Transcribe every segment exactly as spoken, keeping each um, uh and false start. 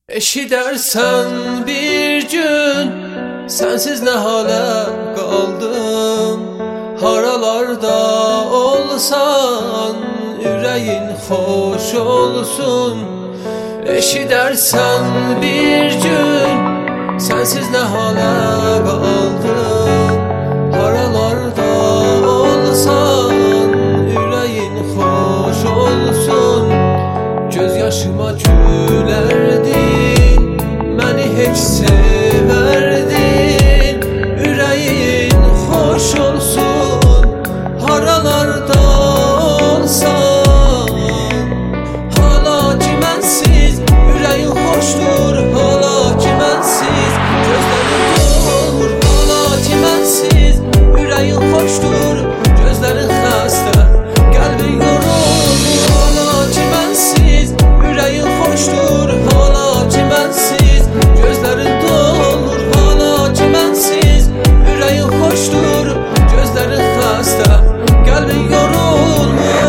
Eşidersen bir gün sensiz ne hale kaldım. Haralarda olsan yüreğin hoş olsun. Eşidersen bir gün sensiz ne hale kaldım. Haralarda olsan yüreğin hoş olsun. Göz yaşıma gülerdin, məni heç severdin. Yüreğin hoş olsun, haralarda olsan. Hala ki mənsiz, yüreğin hoşdur. Hala ki mənsiz, gözlerin dolmur. Hala ki mənsiz, yüreğin hoşdur. Gözlerin xəstə, qəlbin yorulur. Hala ki mənsiz, yüreğin hoşdur. Hala ki mənsiz, gözlerin dolmur. Hala ki mənsiz, yüreğin hoşdur. Gözlerin xəstə, qəlbin yorulmur.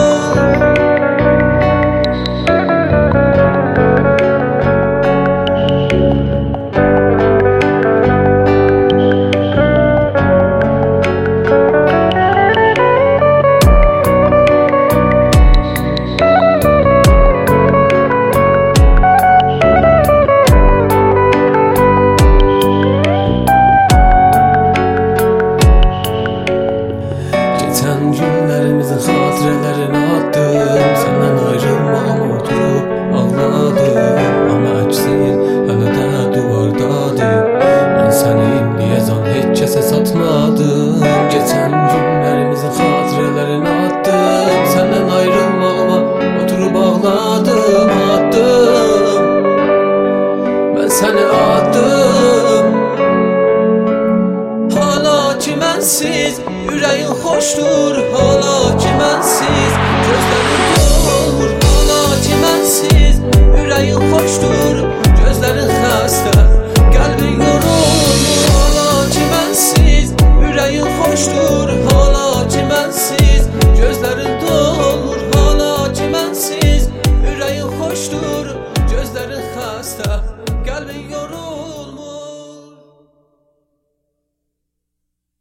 Geçen günlerimizin hatirelerini attım. Senden ayrılmam oturup ağladım. Ama eksin hala da duvardadır. Ben seni indiye zan hiç kese satmadım. Geçen günlerimizin hatirelerini attım. Senden ayrılmama oturup ağladım. Attım, ben seni attım. Hala ki mənsiz, yüreğin hoşdur. Hala ki mənsiz, gözlerin dolmur. Hala ki mənsiz, yüreğin hoşdur. Gözlerin xəstə,